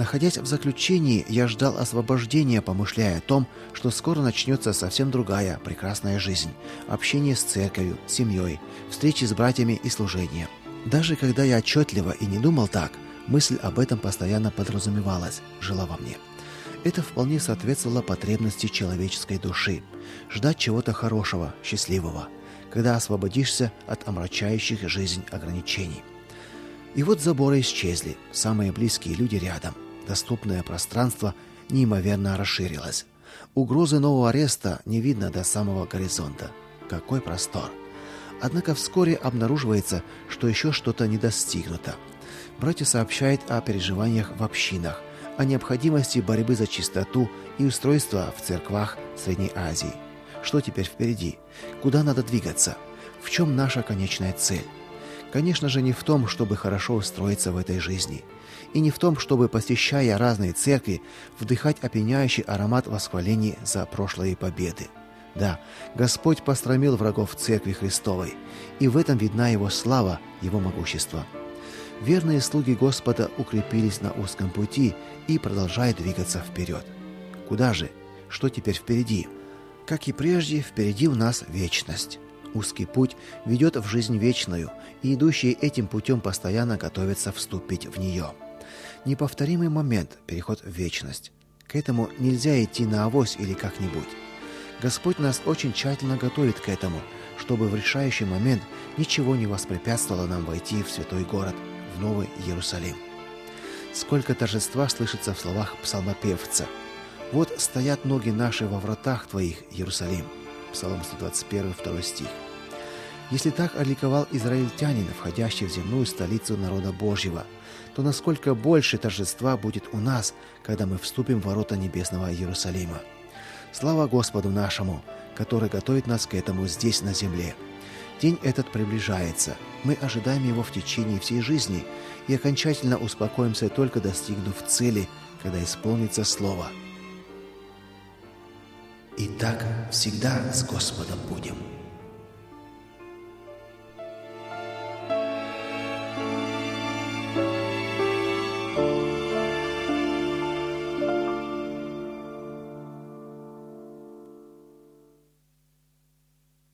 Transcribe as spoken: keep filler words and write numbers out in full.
Находясь в заключении, я ждал освобождения, помышляя о том, что скоро начнется совсем другая прекрасная жизнь, общение с церковью, семьей, встречи с братьями и служение. Даже когда я отчетливо и не думал так, мысль об этом постоянно подразумевалась, жила во мне. Это вполне соответствовало потребности человеческой души – ждать чего-то хорошего, счастливого, когда освободишься от омрачающих жизнь ограничений. И вот заборы исчезли, самые близкие люди рядом, доступное пространство неимоверно расширилось. Угрозы нового ареста не видно до самого горизонта. Какой простор! Однако вскоре обнаруживается, что еще что-то не достигнуто. Братья сообщают о переживаниях в общинах, о необходимости борьбы за чистоту и устройства в церквах Средней Азии. Что теперь впереди? Куда надо двигаться? В чем наша конечная цель? Конечно же, не в том, чтобы хорошо устроиться в этой жизни, и не в том, чтобы, посещая разные церкви, вдыхать опьяняющий аромат восхвалений за прошлые победы. Да, Господь посрамил врагов Церкви Христовой, и в этом видна Его слава, Его могущество. Верные слуги Господа укрепились на узком пути и продолжают двигаться вперед. Куда же? Что теперь впереди? Как и прежде, впереди у нас вечность. Узкий путь ведет в жизнь вечную, и идущие этим путем постоянно готовятся вступить в нее. Неповторимый момент – переход в вечность. К этому нельзя идти наавось или как-нибудь. Господь нас очень тщательно готовит к этому, чтобы в решающий момент ничего не воспрепятствовало нам войти в святой город, в Новый Иерусалим. Сколько торжества слышится в словах псалмопевца. «Вот стоят ноги наши во вратах Твоих, Иерусалим». Псалом сто двадцать один, второй стих. Если так ликовал израильтянин, входящий в земную столицу народа Божьего, то насколько больше торжества будет у нас, когда мы вступим в ворота небесного Иерусалима. Слава Господу нашему, который готовит нас к этому здесь, на земле. День этот приближается. Мы ожидаем его в течение всей жизни и окончательно успокоимся, только достигнув цели, когда исполнится слово. Итак, всегда с Господом будем.